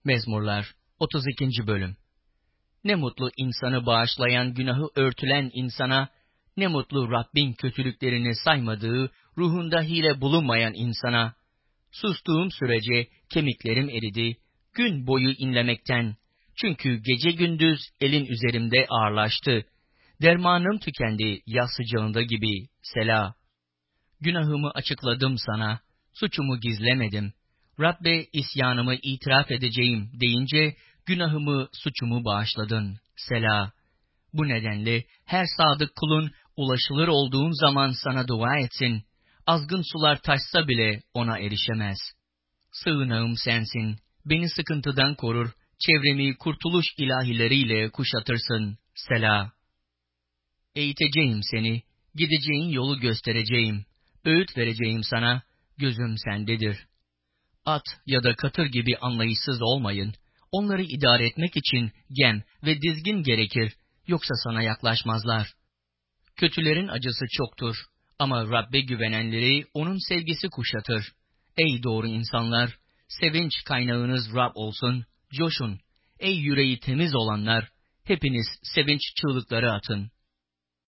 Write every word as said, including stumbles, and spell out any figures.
Mezmurlar otuz ikinci. Bölüm. Ne mutlu insanı bağışlayan, günahı örtülen insana, ne mutlu Rabbin kötülüklerini saymadığı, ruhunda hile bulunmayan insana. Sustuğum sürece kemiklerim eridi, gün boyu inlemekten. Çünkü gece gündüz elin üzerimde ağırlaştı. Dermanım tükendi yaz sıcağında gibi. Sela. Günahımı açıkladım sana, suçumu gizlemedim. Rabbe isyanımı itiraf edeceğim deyince, günahımı, suçumu bağışladın. Sela. Bu nedenle her sadık kulun ulaşılır olduğun zaman sana dua etsin. Azgın sular taşsa bile ona erişemez. Sığınağım sensin, beni sıkıntıdan korur, çevremi kurtuluş ilahileriyle kuşatırsın. Sela. Eğiteceğim seni, gideceğin yolu göstereceğim. Öğüt vereceğim sana, gözüm sendedir. At ya da katır gibi anlayışsız olmayın. Onları idare etmek için gem ve dizgin gerekir, yoksa sana yaklaşmazlar. Kötülerin acısı çoktur ama Rabbe güvenenleri onun sevgisi kuşatır. Ey doğru insanlar, sevinç kaynağınız Rab olsun, coşun. Ey yüreği temiz olanlar, hepiniz sevinç çığlıkları atın.